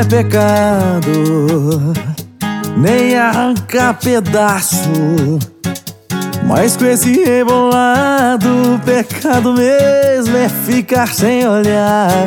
é pecado, nem arrancar pedaço. Mas com esse rebolado, pecado mesmo é ficar sem olhar.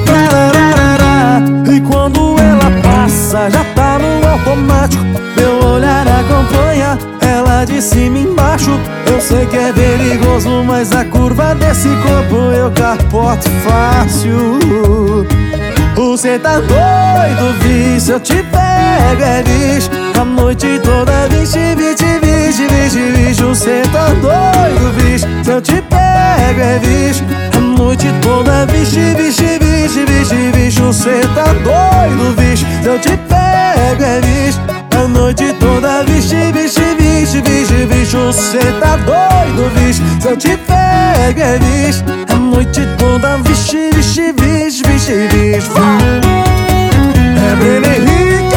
E quando ela passa, já tá no automático. Meu olhar acompanha ela de cima embaixo. Eu sei que é perigoso, mas a curva desse corpo eu capoto fácil. Você tá doido, vixe, eu te pego, é bicho. A noite toda, vixe, vixe, vixe, vixe, vixe. Você tá doido, vixe, se eu te pego, é bicho. A noite toda, vixe, vixe, vixe, vixe, vixe. Você tá doido, vixe, se eu te pego, é bicho. A noite toda, vixe, vixe, vixe, vixe, vixe. Você tá doido, vixe, se eu te pego, é bicho. A noite toda, vixe, vixe, vixe, vixe, vixe. É Breno Henrique.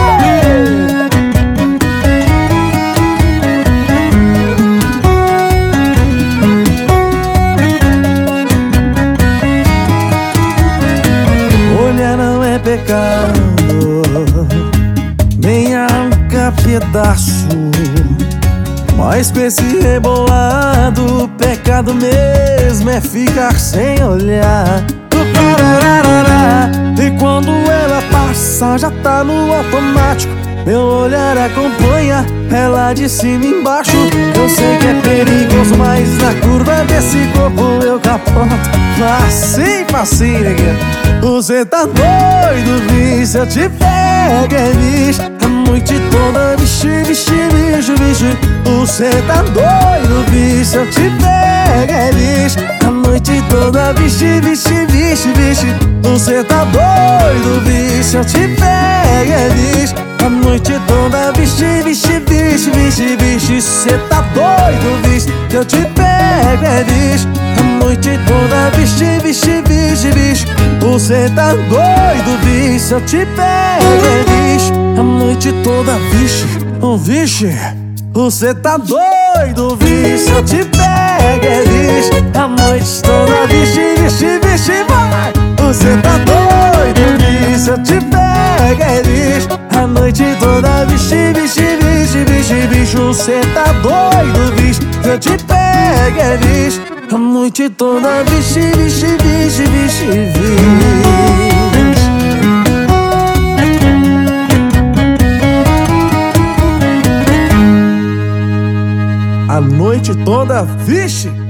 Olhar não é pecado, nem arrancar pedaço. Mas com esse rebolado, pecado mesmo é ficar sem olhar. E quando ela passa, já tá no automático. Meu olhar acompanha ela de cima embaixo. Eu sei que é perigoso, mas na curva desse corpo eu capoto facinho, facinho, neguinha. Você tá doido, vixe, eu te pego, é bicho. A noite toda, vixe, vixe, vixe, vixe. Você tá doido, bicho, eu te pego, é bicho. A noite toda, vixe, vixe, vixe, vixe. Você tá doido, bicho, eu te pego, é bicho. A noite toda, vixe, vixe, vixe, vixe, vixe. Você tá doido, bicho, eu te pego, é bicho. A noite toda, vixe, vixe, vixe, vixe. Você tá doido, bicho, eu te pego, é bicho. A noite toda, vixe, oh vixe. Você tá doido, vixe, eu te pego, é bicho. A noite toda, vixe, vixe, vixe, vai. Você tá doido, bicho, eu te pego, é bicho. A noite toda, vixe, vixe, vixe, vixe, bicho. Você tá doido, bicho, eu te pego, é bicho. A noite toda, vixe, vixe, vixe, vixe, vixe. A noite toda, vixe.